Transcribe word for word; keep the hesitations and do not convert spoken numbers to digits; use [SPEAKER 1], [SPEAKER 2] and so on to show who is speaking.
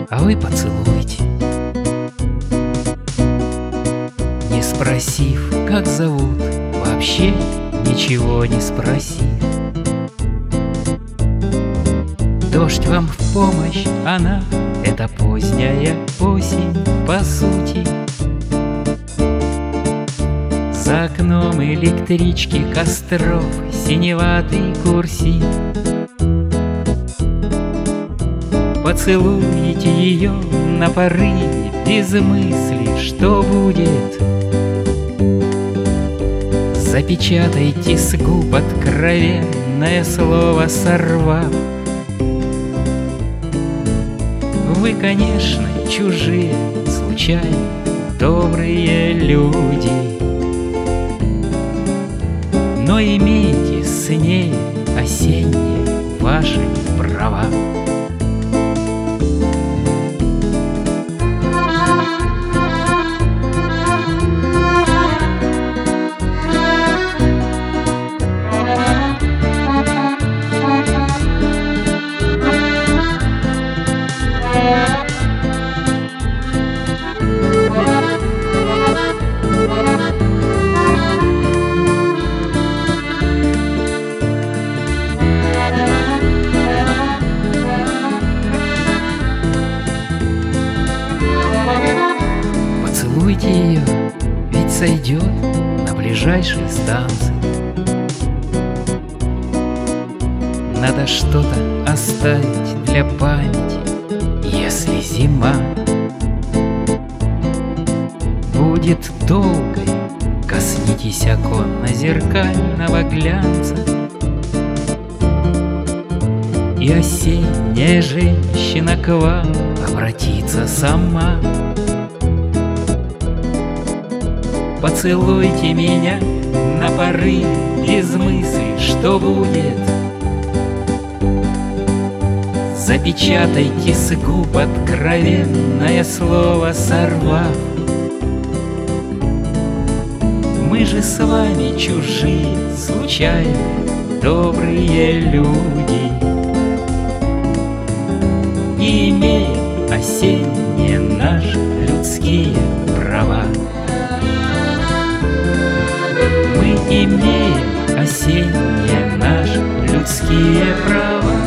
[SPEAKER 1] а вы поцелуйте. Не спросив, как зовут, вообще ничего не спросив. Дождь вам в помощь, она — это поздняя осень, по сути. За окном электрички, костров, синеватый курсив. Поцелуйте ее на порыве, без мысли, что будет. Запечатайте с губ откровенное слово, сорвав. Вы, конечно, чужие, случайно добрые люди, но имейте с ней осенние ваши права. Поцелуйте ее, ведь сойдет на ближайшей станции. Надо что-то оставить для памяти, если зима будет долгой. Коснитесь оконно зеркального глянца, и осенняя женщина к вам обратится сама. Поцелуйте меня на порыве, без мысли, что будет. Запечатайте с губ откровенное слово, сорвав. Мы же с вами чужие, случайные, добрые люди, и имеем осенние наши людские права. Мы имеем осенние наши людские права.